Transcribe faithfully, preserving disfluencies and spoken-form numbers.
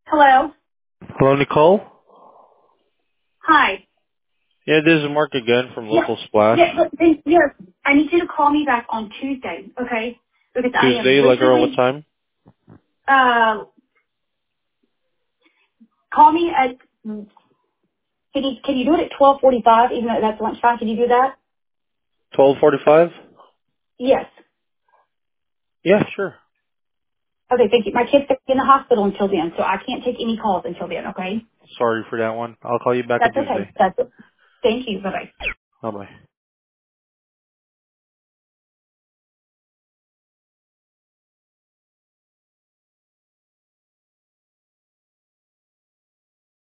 Hello. Hello, Nicole? Hi. Yeah, this is Mark again from Yeah. Local Splash. Yeah. But, then- yes. I need you to call me back on Tuesday, okay? Because I am Tuesday, like around what literally. time? Uh, call me at. Can you can you do it at twelve forty five? Even though that's lunchtime, can you do that? twelve forty-five? Yes. Yeah, sure. Okay. Thank you. My kid's in the hospital until then, so I can't take any calls until then. Okay. Sorry for that one. I'll call you back on That's okay. Tuesday. That's it. Thank you. Bye bye. Bye-bye.